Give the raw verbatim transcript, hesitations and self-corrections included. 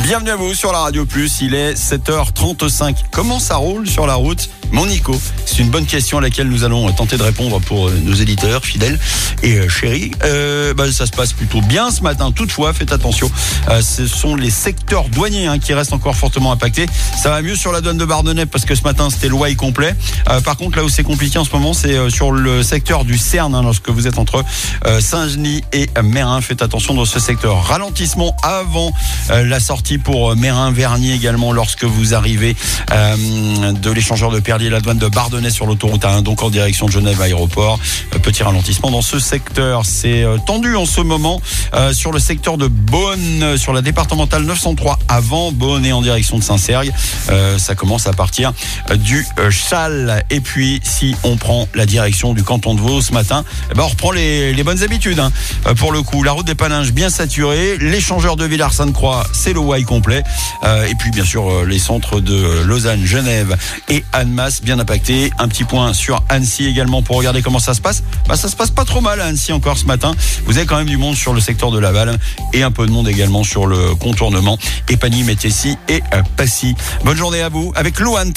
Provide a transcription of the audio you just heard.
Bienvenue à vous sur la Radio Plus, il est sept heures trente-cinq. Comment ça roule sur la route, mon Nico? C'est une bonne question à laquelle nous allons tenter de répondre pour nos éditeurs fidèles et euh, chéris. Euh, bah, ça se passe plutôt bien ce matin. Toutefois, faites attention, euh, ce sont les secteurs douaniers hein, qui restent encore fortement impactés. Ça va mieux sur la douane de Bardonnay parce que ce matin c'était le why complet. Euh, par contre, là où c'est compliqué en ce moment, c'est euh, sur le secteur du Cerne, hein, lorsque vous êtes entre euh, Saint-Genis et Meyrin. Faites attention dans ce secteur. Ralentissement avant euh, la sortie pour euh, Meyrin-Vernier également lorsque vous arrivez euh, de l'échangeur de Perlier, la douane de Bardonnay sur l'autoroute A un, donc en direction de Genève Aéroport. Euh, petit ralentissement dans ce secteur. C'est euh, tendu en ce moment euh, sur le secteur de Beaune, euh, sur la départementale neuf cent trois avant Beaune et en direction de Saint-Cergue. Euh, ça commence à partir euh, du euh, Chal. Et puis, si on prend la direction du canton de Vaud ce matin, eh ben, on reprend les, les bonnes habitudes. Hein. Euh, pour le coup, la route des Palinges bien saturée. L'échangeur de Villars-Sainte-Croix, c'est le why complet. Euh, et puis, bien sûr, euh, les centres de Lausanne, Genève et Annemasse bien impactés. Un petit point sur Annecy également pour regarder comment ça se passe. Bah, ça se passe pas trop mal à Annecy encore ce matin. Vous avez quand même du monde sur le secteur de Laval et un peu de monde également sur le contournement Épagny, Métessy et euh, Passy. Bonne journée à vous avec Louane.